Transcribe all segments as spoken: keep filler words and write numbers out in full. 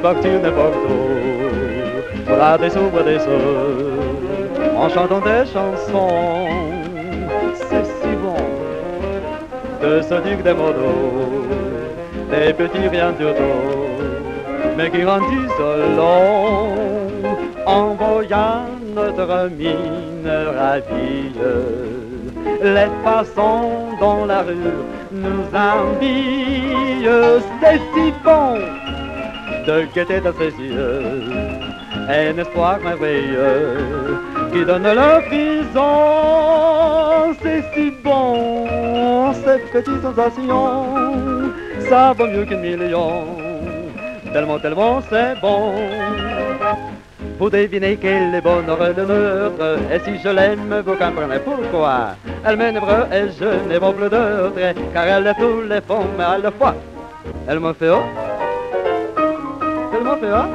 partir n'importe où, pour la désouvre des eaux, en chantant des chansons. C'est si bon de se dire des mots doux, des petits riens du dos, mais qui rendent isolants, en voyant notre mine ravie. Les passants dans la rue nous envient, c'est si bon de guetter dans ses yeux un espoir merveilleux qui donne le frison. C'est si bon, ces petites sensations, ça vaut mieux qu'un million, tellement, tellement c'est bon. Vous devinez qu'elle est bonne, heureux de nôtre, et si je l'aime, vous comprenez pourquoi. Elle m'énerve et je n'ai pas plus d'autre, car elle est tous les femmes à la fois. Elle me fait oh, elle me fait oh.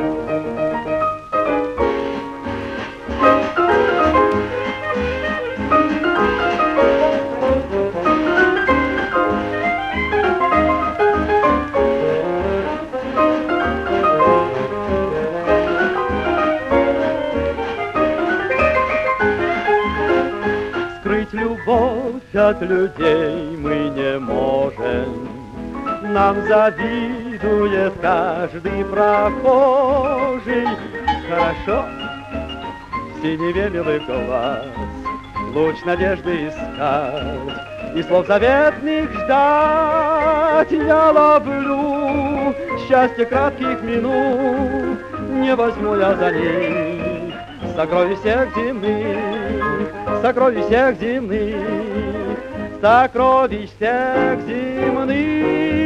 Скрыть любовь от людей мы не можем, нам завидует каждый прохожий. Хорошо, в синеве милых глаз луч надежды искать и слов заветных ждать. Я ловлю счастье кратких минут, не возьму я за них сокровищ всех земных, сокровищ всех земных, сокровищ всех земных.